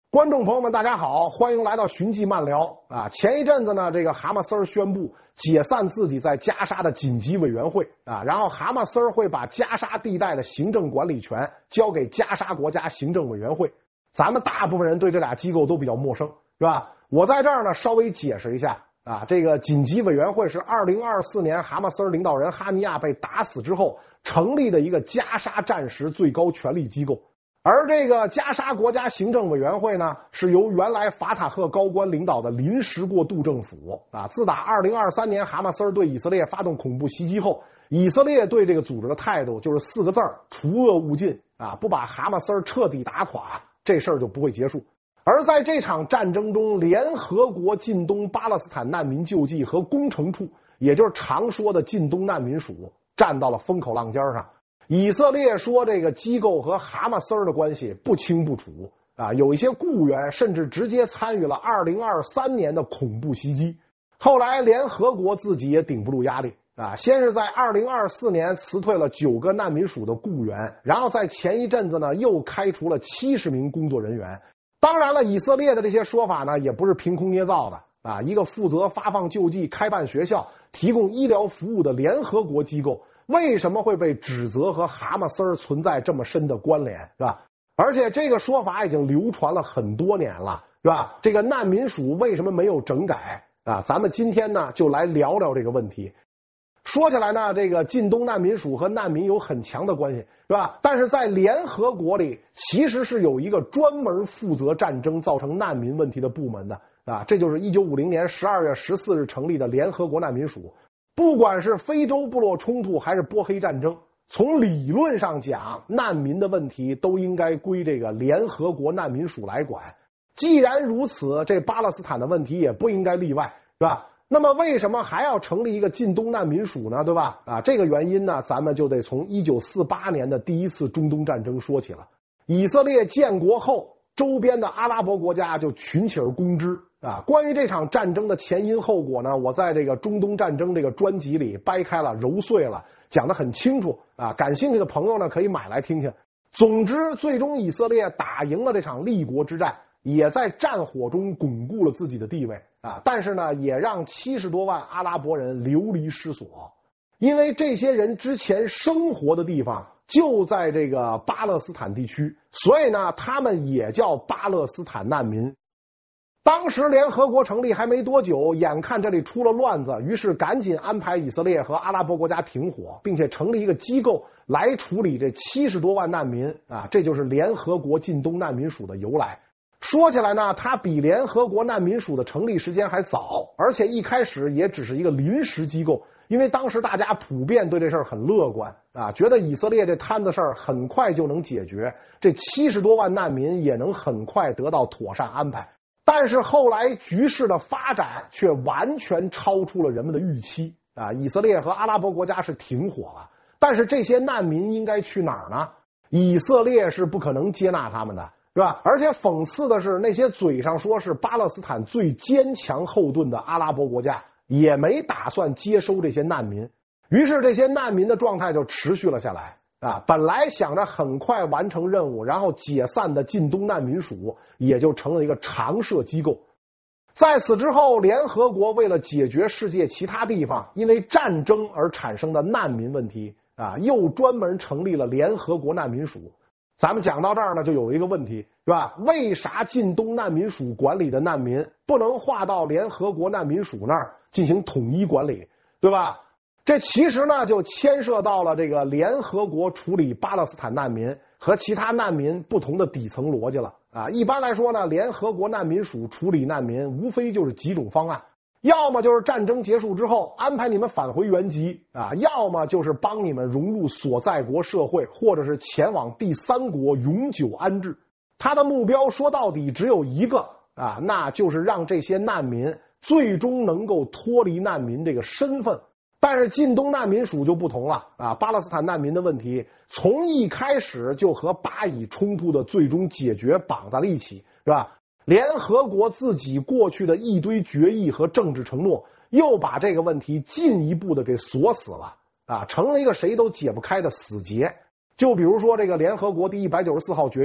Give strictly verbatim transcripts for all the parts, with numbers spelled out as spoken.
观众朋友们，大家好，欢迎来到寻迹漫聊啊！前一阵子呢，这个蛤蟆丝儿宣布解散自己在加沙的紧急委员会啊，然后蛤蟆丝儿会把加沙地带的行政管理权交给加沙国家行政委员会。咱们大部分人对这俩机构都比较陌生，是吧？我在这儿呢稍微解释一下啊，这个紧急委员会是二零二四年蛤蟆丝儿领导人哈尼亚被打死之后成立的一个加沙战时最高权力机构。而这个加沙国家行政委员会呢，是由原来法塔赫高官领导的临时过渡政府啊。自打二零二三年哈马斯尔对以色列发动恐怖袭击后，以色列对这个组织的态度就是四个字儿：除恶务尽啊！不把哈马斯尔彻底打垮，这事儿就不会结束。而在这场战争中，联合国近东巴勒斯坦难民救济和工程处，也就是常说的近东难民署，站到了风口浪尖上。以色列说这个机构和蛤蟆丝儿的关系不清不楚啊，有一些雇员甚至直接参与了二零二三年的恐怖袭击。后来联合国自己也顶不住压力啊，先是在二零二四年辞退了九个难民署的雇员，然后在前一阵子呢又开除了七十名工作人员。当然了，以色列的这些说法呢也不是凭空捏造的啊，一个负责发放救济、开办学校、提供医疗服务的联合国机构为什么会被指责和蛤蟆丝儿存在这么深的关联，是吧？而且这个说法已经流传了很多年了，是吧？这个难民署为什么没有整改啊？咱们今天呢就来聊聊这个问题。说起来呢，这个近东难民署和难民有很强的关系，是吧？但是在联合国里其实是有一个专门负责战争造成难民问题的部门的啊，这就是一九五零年十二月十四日成立的联合国难民署。不管是非洲部落冲突还是波黑战争，从理论上讲，难民的问题都应该归这个联合国难民署来管。既然如此，这巴勒斯坦的问题也不应该例外，是吧？那么为什么还要成立一个近东难民署呢？对吧？啊，这个原因呢，咱们就得从一九四八年的第一次中东战争说起了。以色列建国后，周边的阿拉伯国家就群起而攻之啊！关于这场战争的前因后果呢，我在这个中东战争这个专辑里掰开了揉碎了，讲得很清楚啊！感兴趣的朋友呢，可以买来听听。总之，最终以色列打赢了这场立国之战，也在战火中巩固了自己的地位啊！但是呢，也让七十多万阿拉伯人流离失所，因为这些人之前生活的地方就在这个巴勒斯坦地区，所以呢，他们也叫巴勒斯坦难民。当时联合国成立还没多久，眼看这里出了乱子，于是赶紧安排以色列和阿拉伯国家停火，并且成立一个机构来处理这七十多万难民啊，这就是联合国近东难民署的由来。说起来呢，它比联合国难民署的成立时间还早，而且一开始也只是一个临时机构，因为当时大家普遍对这事儿很乐观啊，觉得以色列这摊子事儿很快就能解决，这七十多万难民也能很快得到妥善安排。但是后来局势的发展却完全超出了人们的预期啊！以色列和阿拉伯国家是停火了，但是这些难民应该去哪儿呢？以色列是不可能接纳他们的，是吧？而且讽刺的是，那些嘴上说是巴勒斯坦最坚强后盾的阿拉伯国家也没打算接收这些难民，于是这些难民的状态就持续了下来啊！本来想着很快完成任务，然后解散的近东难民署也就成了一个常设机构。在此之后，联合国为了解决世界其他地方因为战争而产生的难民问题啊，又专门成立了联合国难民署。咱们讲到这儿呢，就有一个问题，是吧？为啥近东难民署管理的难民不能划到联合国难民署那儿进行统一管理，对吧？这其实呢，就牵涉到了这个联合国处理巴勒斯坦难民和其他难民不同的底层逻辑了啊。一般来说呢，联合国难民署处理难民无非就是几种方案，要么就是战争结束之后安排你们返回原籍啊，要么就是帮你们融入所在国社会，或者是前往第三国永久安置。他的目标说到底只有一个啊，那就是让这些难民最终能够脱离难民这个身份。但是近东难民署就不同了啊！巴勒斯坦难民的问题从一开始就和巴以冲突的最终解决绑在了一起，是吧？联合国自己过去的一堆决议和政治承诺，又把这个问题进一步的给锁死了啊，成了一个谁都解不开的死结。就比如说这个联合国第一百九十四号决议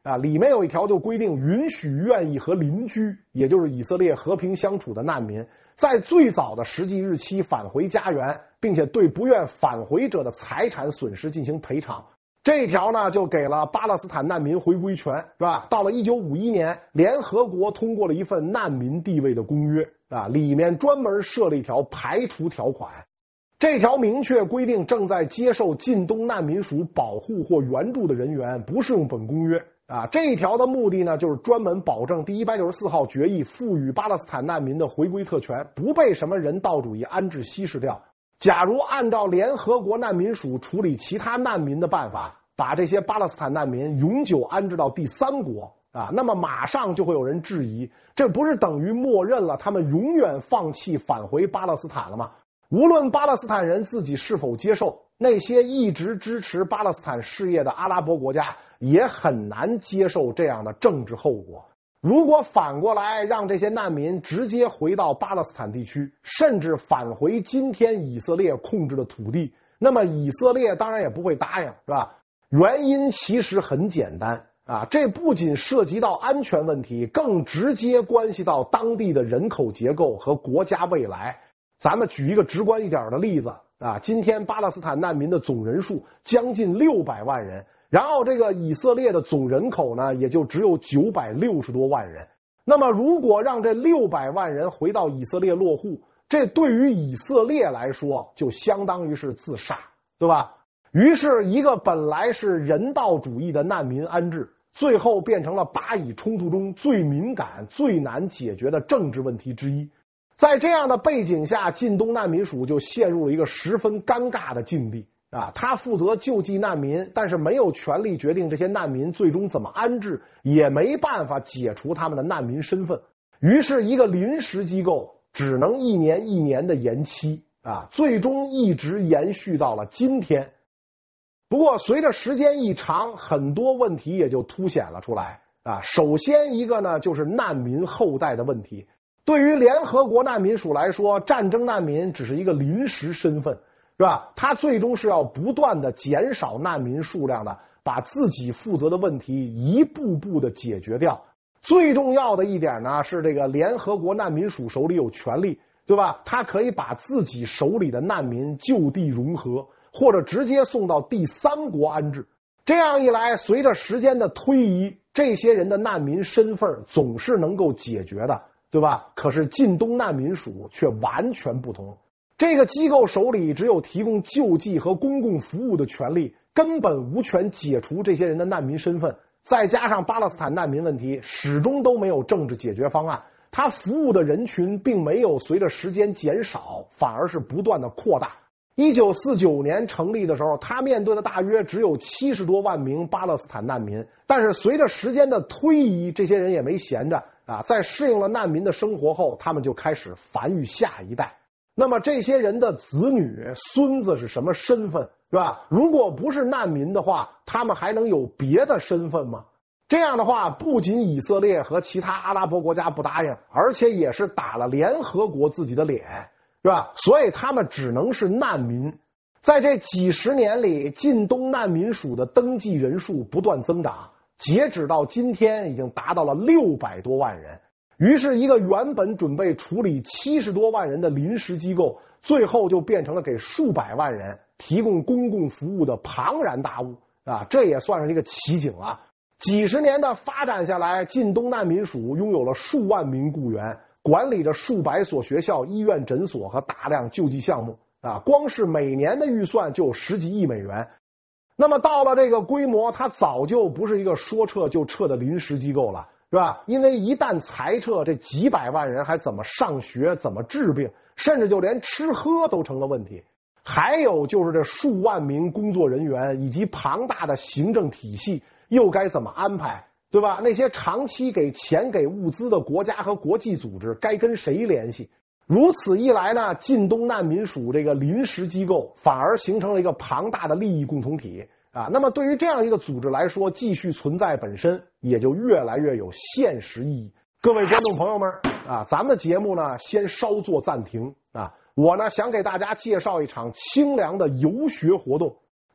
啊，里面有一条就规定允许愿意和邻居，也就是以色列和平相处的难民，在最早的实际日期返回家园，并且对不愿返回者的财产损失进行赔偿。这一条呢，就给了巴勒斯坦难民回归权，是吧？到了一九五一年，联合国通过了一份难民地位的公约啊，里面专门设了一条排除条款。这条明确规定，正在接受近东难民署保护或援助的人员不适用本公约啊。这一条的目的呢，就是专门保证第一百九十四号决议赋予巴勒斯坦难民的回归特权不被什么人道主义安置稀释掉。假如按照联合国难民署处理其他难民的办法，把这些巴勒斯坦难民永久安置到第三国啊，那么马上就会有人质疑，这不是等于默认了他们永远放弃返回巴勒斯坦了吗？无论巴勒斯坦人自己是否接受，那些一直支持巴勒斯坦事业的阿拉伯国家也很难接受这样的政治后果。如果反过来让这些难民直接回到巴勒斯坦地区，甚至返回今天以色列控制的土地，那么以色列当然也不会答应，是吧？原因其实很简单啊，这不仅涉及到安全问题，更直接关系到当地的人口结构和国家未来。咱们举一个直观一点的例子啊，今天巴勒斯坦难民的总人数将近六百万人，然后这个以色列的总人口呢，也就只有九百六十多万人。那么如果让这六百万人回到以色列落户，这对于以色列来说就相当于是自杀，对吧？于是一个本来是人道主义的难民安置，最后变成了巴以冲突中最敏感最难解决的政治问题之一。在这样的背景下，近东难民署就陷入了一个十分尴尬的境地啊，他负责救济难民，但是没有权利决定这些难民最终怎么安置，也没办法解除他们的难民身份。于是一个临时机构只能一年一年的延期啊，最终一直延续到了今天。不过随着时间一长，很多问题也就凸显了出来啊。首先一个呢，就是难民后代的问题。对于联合国难民署来说，战争难民只是一个临时身份，是吧？他最终是要不断的减少难民数量的，把自己负责的问题一步步的解决掉。最重要的一点呢，是这个联合国难民署手里有权利，对吧？他可以把自己手里的难民就地融合，或者直接送到第三国安置。这样一来，随着时间的推移，这些人的难民身份总是能够解决的，对吧？可是近东难民署却完全不同，这个机构手里只有提供救济和公共服务的权利，根本无权解除这些人的难民身份。再加上巴勒斯坦难民问题始终都没有政治解决方案，他服务的人群并没有随着时间减少，反而是不断的扩大。一九四九年成立的时候，他面对的大约只有七十多万名巴勒斯坦难民，但是随着时间的推移，这些人也没闲着啊，在适应了难民的生活后，他们就开始繁育下一代。那么这些人的子女、孙子是什么身份，是吧？如果不是难民的话，他们还能有别的身份吗？这样的话，不仅以色列和其他阿拉伯国家不答应，而且也是打了联合国自己的脸，是吧？所以他们只能是难民。在这几十年里，近东难民署的登记人数不断增长，截止到今天已经达到了六百多万人。于是一个原本准备处理七十多万人的临时机构，最后就变成了给数百万人提供公共服务的庞然大物啊！这也算是一个奇景了。几十年的发展下来，近东难民署拥有了数万名雇员，管理着数百所学校、医院、诊所和大量救济项目啊！光是每年的预算就有十几亿美元。那么到了这个规模，它早就不是一个说撤就撤的临时机构了，是吧？因为一旦裁撤，这几百万人还怎么上学，怎么治病，甚至就连吃喝都成了问题。还有就是这数万名工作人员以及庞大的行政体系又该怎么安排，对吧？那些长期给钱给物资的国家和国际组织该跟谁联系？如此一来呢，近东难民署这个临时机构反而形成了一个庞大的利益共同体啊。那么对于这样一个组织来说，继续存在本身也就越来越有现实意义。各位观众朋友们啊，咱们的节目呢先稍作暂停啊。我呢想给大家介绍一场清凉的游学活动。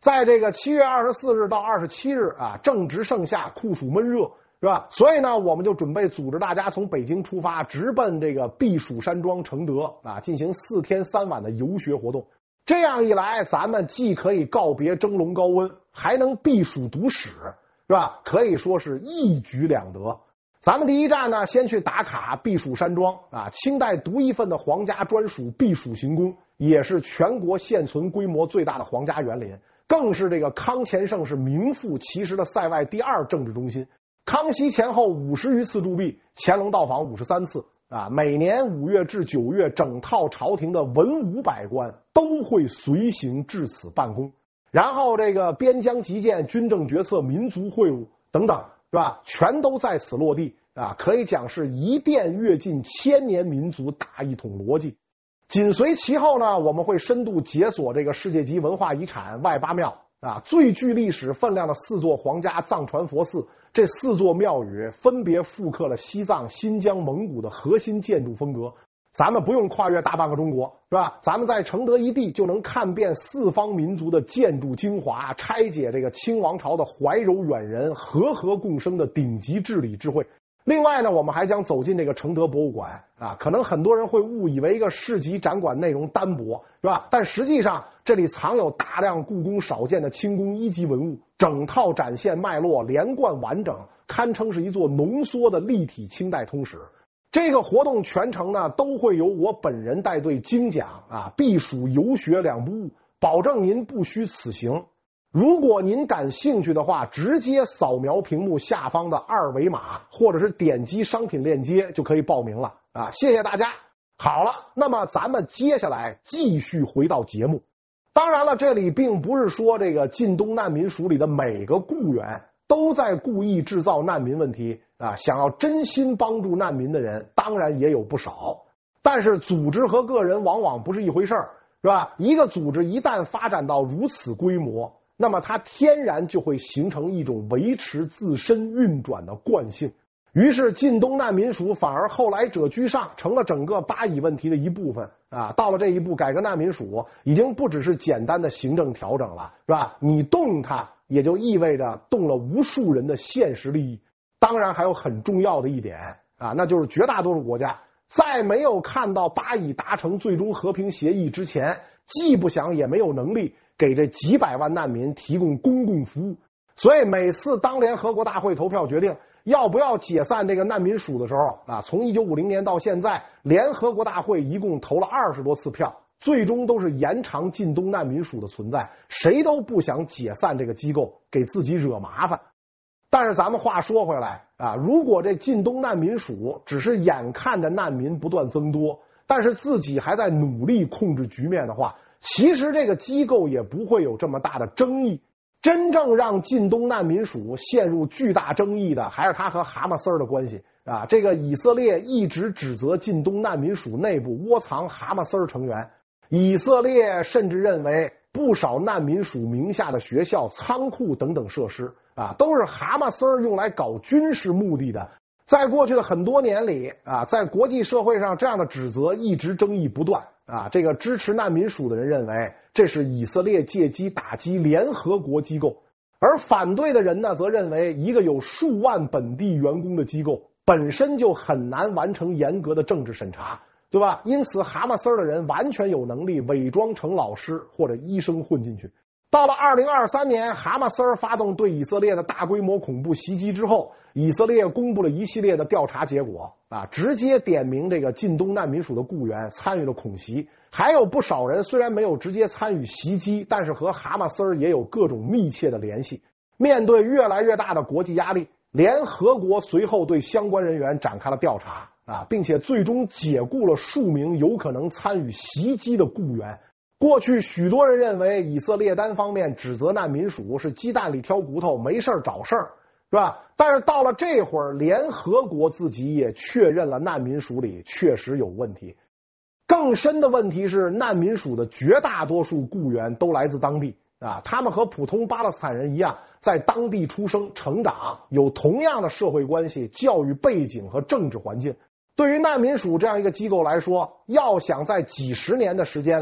在这个七月二十四日到二十七日啊，正值盛夏，酷暑闷热，是吧？所以呢，我们就准备组织大家从北京出发，直奔这个避暑山庄承德啊，进行四天三晚的游学活动。这样一来，咱们既可以告别蒸笼高温，还能避暑读史，是吧？可以说是一举两得。咱们第一站呢，先去打卡避暑山庄啊，清代独一份的皇家专属避暑行宫，也是全国现存规模最大的皇家园林，更是这个康乾盛世名副其实的塞外第二政治中心。康熙前后五十余次驻跸，乾隆到访五十三次啊，每年五月至九月，整套朝廷的文武百官都会随行至此办公。然后这个边疆急建、军政决策、民族会晤等等，是吧？全都在此落地啊，可以讲是一电跃进千年民族大一统逻辑。紧随其后呢，我们会深度解锁这个世界级文化遗产外八庙啊，最具历史分量的四座皇家藏传佛寺。这四座庙宇分别复刻了西藏、新疆、蒙古的核心建筑风格。咱们不用跨越大半个中国，是吧？咱们在承德一地就能看遍四方民族的建筑精华，拆解这个清王朝的怀柔远人和和共生的顶级治理智慧。另外呢，我们还将走进这个承德博物馆啊，可能很多人会误以为一个市级展馆内容单薄，是吧？但实际上这里藏有大量故宫少见的清宫一级文物，整套展现脉络连贯完整，堪称是一座浓缩的立体清代通史。这个活动全程呢，都会由我本人带队精讲啊，避暑游学两不误，保证您不虚此行。如果您感兴趣的话，直接扫描屏幕下方的二维码，或者是点击商品链接就可以报名了啊！谢谢大家。好了，那么咱们接下来继续回到节目。当然了，这里并不是说这个晋东难民署里的每个雇员都在故意制造难民问题啊，想要真心帮助难民的人当然也有不少，但是组织和个人往往不是一回事儿，是吧？一个组织一旦发展到如此规模，那么它天然就会形成一种维持自身运转的惯性。于是晋东难民署反而后来者居上，成了整个巴以问题的一部分啊。到了这一步，改革难民署已经不只是简单的行政调整了，是吧？你动它也就意味着动了无数人的现实利益。当然还有很重要的一点啊，那就是绝大多数国家在没有看到巴以达成最终和平协议之前，既不想也没有能力给这几百万难民提供公共服务。所以每次当联合国大会投票决定要不要解散这个难民署的时候啊，从一九五零年到现在，联合国大会一共投了二十多次票，最终都是延长晋东难民署的存在，谁都不想解散这个机构，给自己惹麻烦。但是咱们话说回来啊，如果这晋东难民署只是眼看着难民不断增多，但是自己还在努力控制局面的话，其实这个机构也不会有这么大的争议。真正让晋东难民署陷入巨大争议的，还是他和蛤蟆丝儿的关系啊！这个以色列一直指责晋东难民署内部窝藏蛤蟆丝儿成员，以色列甚至认为不少难民署名下的学校、仓库等等设施啊，都是蛤蟆丝儿用来搞军事目的的。在过去的很多年里啊，在国际社会上这样的指责一直争议不断啊。这个支持难民署的人认为这是以色列借机打击联合国机构，而反对的人呢，则认为一个有数万本地员工的机构本身就很难完成严格的政治审查，对吧？因此蛤蟆丝儿的人完全有能力伪装成老师或者医生混进去。到了二零二三年，蛤蟆丝儿发动对以色列的大规模恐怖袭击之后，以色列公布了一系列的调查结果啊，直接点名这个晋东难民署的雇员参与了恐袭，还有不少人虽然没有直接参与袭击，但是和蛤蟆丝儿也有各种密切的联系。面对越来越大的国际压力，联合国随后对相关人员展开了调查啊，并且最终解雇了数名有可能参与袭击的雇员。过去许多人认为以色列单方面指责难民署是鸡蛋里挑骨头，没事找事儿，是吧？但是到了这会儿，联合国自己也确认了难民署里确实有问题。更深的问题是，难民署的绝大多数雇员都来自当地啊，他们和普通巴勒斯坦人一样，在当地出生成长，有同样的社会关系、教育背景和政治环境。对于难民署这样一个机构来说，要想在几十年的时间里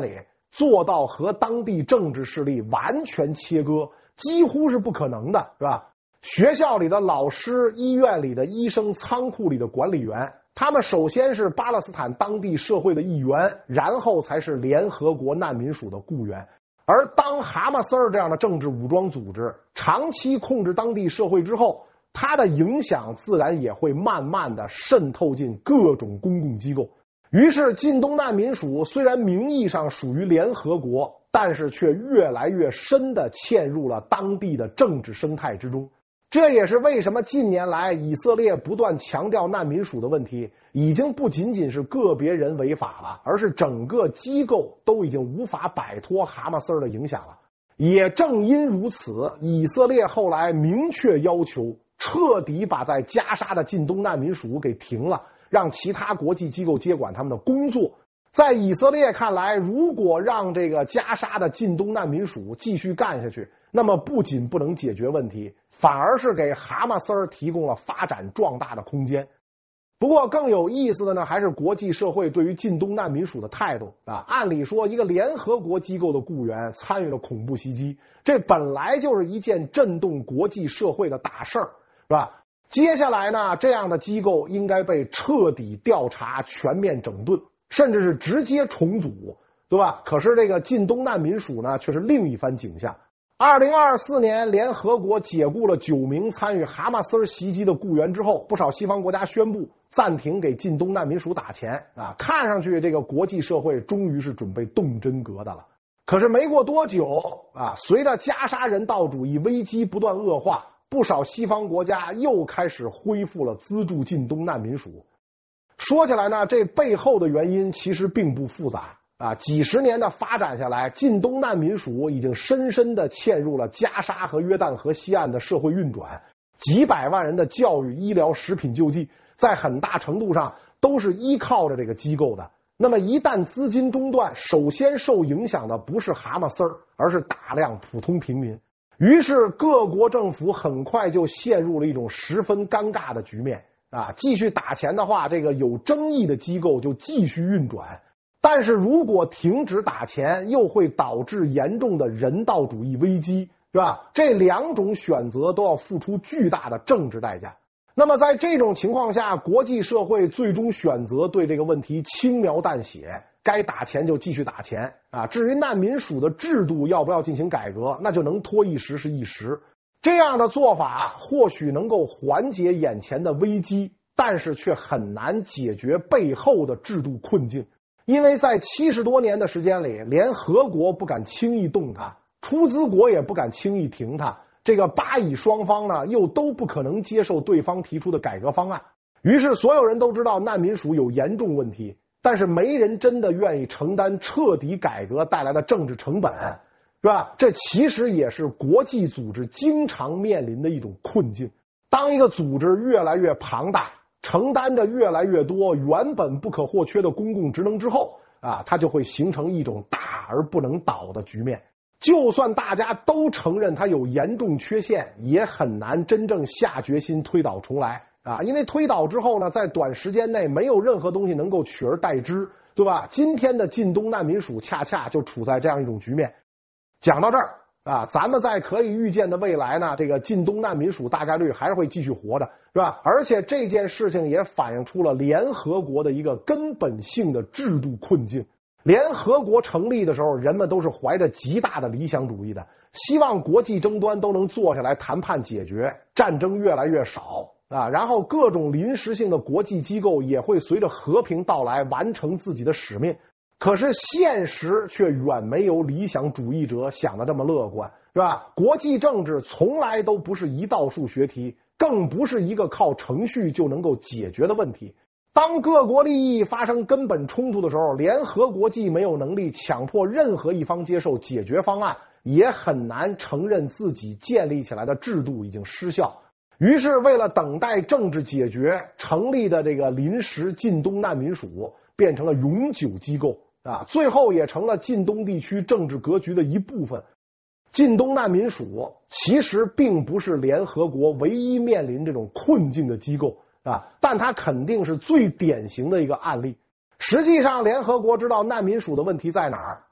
做到和当地政治势力完全切割，几乎是不可能的，是吧？学校里的老师、医院里的医生、仓库里的管理员，他们首先是巴勒斯坦当地社会的一员，然后才是联合国难民署的雇员。而当哈马斯尔这样的政治武装组织长期控制当地社会之后，它的影响自然也会慢慢的渗透进各种公共机构。于是近东难民署虽然名义上属于联合国，但是却越来越深地嵌入了当地的政治生态之中。这也是为什么近年来以色列不断强调难民署的问题，已经不仅仅是个别人违法了，而是整个机构都已经无法摆脱哈马斯尔的影响了。也正因如此，以色列后来明确要求彻底把在加沙的近东难民署给停了，让其他国际机构接管他们的工作。在以色列看来，如果让这个加沙的近东难民署继续干下去，那么不仅不能解决问题，反而是给哈马斯尔提供了发展壮大的空间。不过更有意思的呢，还是国际社会对于近东难民署的态度啊。按理说，一个联合国机构的雇员参与了恐怖袭击，这本来就是一件震动国际社会的大事儿，是吧？接下来呢，这样的机构应该被彻底调查、全面整顿，甚至是直接重组，对吧？可是这个近东难民署呢，却是另一番景象。二零二四年，联合国解雇了九名参与哈马斯尔袭击的雇员之后，不少西方国家宣布暂停给近东难民署打钱啊！看上去这个国际社会终于是准备动真格的了。可是没过多久啊，随着加沙人道主义危机不断恶化，不少西方国家又开始恢复了资助近东难民署。说起来呢，这背后的原因其实并不复杂啊，几十年的发展下来，近东难民署已经深深地嵌入了加沙和约旦河西岸的社会运转，几百万人的教育、医疗、食品救济，在很大程度上都是依靠着这个机构的。那么一旦资金中断，首先受影响的不是哈马斯尔，而是大量普通平民。于是各国政府很快就陷入了一种十分尴尬的局面啊！继续打钱的话，这个有争议的机构就继续运转。但是如果停止打钱，又会导致严重的人道主义危机，是吧？这两种选择都要付出巨大的政治代价。那么在这种情况下，国际社会最终选择对这个问题轻描淡写，该打钱就继续打钱啊。至于难民署的制度要不要进行改革，那就能拖一时是一时。这样的做法或许能够缓解眼前的危机，但是却很难解决背后的制度困境。因为在七十多年的时间里，联合国不敢轻易动它，出资国也不敢轻易停它，这个巴以双方呢又都不可能接受对方提出的改革方案。于是所有人都知道难民署有严重问题，但是没人真的愿意承担彻底改革带来的政治成本，是吧？这其实也是国际组织经常面临的一种困境。当一个组织越来越庞大，承担着越来越多原本不可或缺的公共职能之后啊，它就会形成一种大而不能倒的局面。就算大家都承认它有严重缺陷，也很难真正下决心推倒重来啊！因为推倒之后呢，在短时间内没有任何东西能够取而代之，对吧？今天的近东难民署恰恰就处在这样一种局面。讲到这儿啊，咱们在可以预见的未来呢，这个近东难民署大概率还是会继续活着，是吧？而且这件事情也反映出了联合国的一个根本性的制度困境。联合国成立的时候，人们都是怀着极大的理想主义的，希望国际争端都能坐下来谈判解决，战争越来越少啊，然后各种临时性的国际机构也会随着和平到来完成自己的使命。可是现实却远没有理想主义者想的这么乐观，是吧？国际政治从来都不是一道数学题，更不是一个靠程序就能够解决的问题。当各国利益发生根本冲突的时候，联合国既没有能力强迫任何一方接受解决方案，也很难承认自己建立起来的制度已经失效。于是为了等待政治解决，成立的这个临时近东难民署变成了永久机构啊，最后也成了近东地区政治格局的一部分。近东难民署其实并不是联合国唯一面临这种困境的机构啊，但它肯定是最典型的一个案例。实际上联合国知道难民署的问题在哪儿，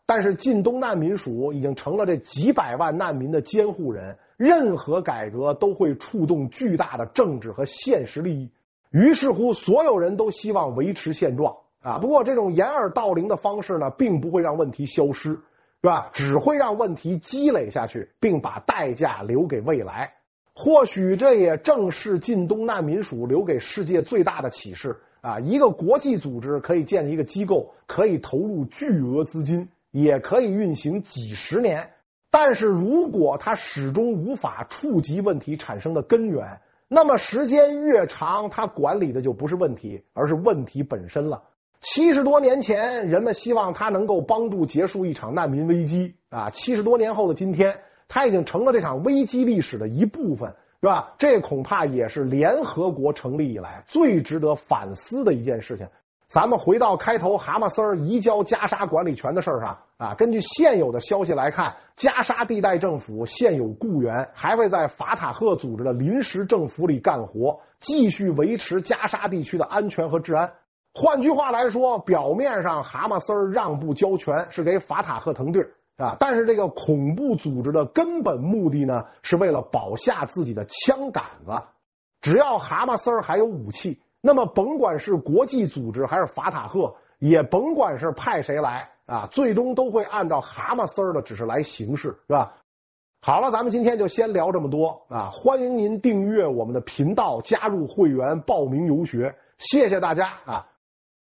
但是近东难民署已经成了这几百万难民的监护人，任何改革都会触动巨大的政治和现实利益。于是乎，所有人都希望维持现状啊。不过，这种掩耳盗铃的方式呢，并不会让问题消失，是吧？只会让问题积累下去，并把代价留给未来。或许这也正是近东难民署留给世界最大的启示啊！一个国际组织可以建立一个机构，可以投入巨额资金，也可以运行几十年，但是如果它始终无法触及问题产生的根源，那么时间越长，它管理的就不是问题，而是问题本身了。七十多年前，人们希望它能够帮助结束一场难民危机啊！七十多年后的今天，它已经成了这场危机历史的一部分，是吧？这恐怕也是联合国成立以来最值得反思的一件事情。咱们回到开头哈马斯儿移交加沙管理权的事儿上啊，根据现有的消息来看，加沙地带政府现有雇员还会在法塔赫组织的临时政府里干活，继续维持加沙地区的安全和治安。换句话来说，表面上哈马斯儿让步交权是给法塔赫腾地儿啊，但是这个恐怖组织的根本目的呢，是为了保下自己的枪杆子。只要哈马斯儿还有武器，那么甭管是国际组织还是法塔赫，也甭管是派谁来啊，最终都会按照哈马斯儿的指示来行事，是吧？好了，咱们今天就先聊这么多啊！欢迎您订阅我们的频道，加入会员，报名游学，谢谢大家啊！